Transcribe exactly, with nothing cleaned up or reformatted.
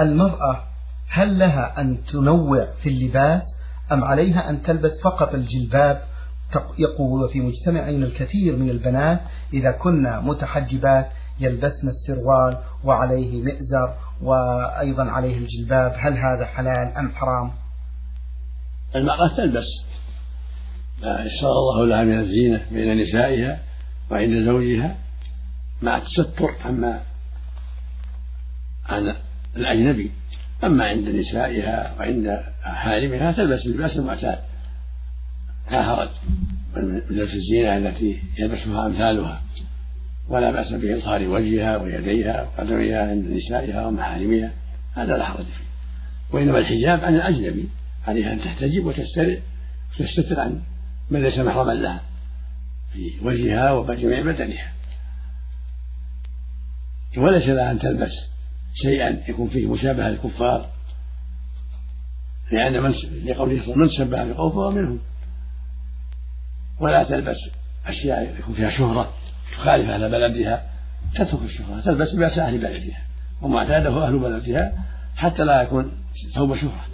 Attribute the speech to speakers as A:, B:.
A: المرأة هل لها أن تنوع في اللباس أم عليها أن تلبس فقط الجلباب؟ يقول في مجتمعين الكثير من البنات إذا كنا متحجبات يلبسن السروال وعليه مئزر وأيضا عليه الجلباب، هل هذا حلال أم حرام؟
B: المرأة تلبس ما يسر الله لها من الزينة بين نسائها وعند زوجها مع التستر عما عن الأجنبي، أما عند نسائها وعند حارمها تلبس اللباس المعتاد لا حرج من لبس الزينة التي يلبسها أمثالها، ولا بأس بإظهار وجهها ويديها وقدميها عند نسائها ومحارمها، هذا لا حرج فيه. وإنما الحجاب عن الأجنبي عليها أن تحتجب وتستر وتستتر عن من ليس محرما لها في وجهها وجميع بدنها، وليس لها أن تلبس شيئا يكون فيه مشابهة للكفار، لأن من لقوله من شبه بقوم فهو منهم. ولا تلبس أشياء يكون فيها شهرة تخالف أهل بلدها، تترك الشهرة، تلبس لباس أهل بلدها وما اعتاده أهل بلدها حتى لا يكون ثوب شهرة.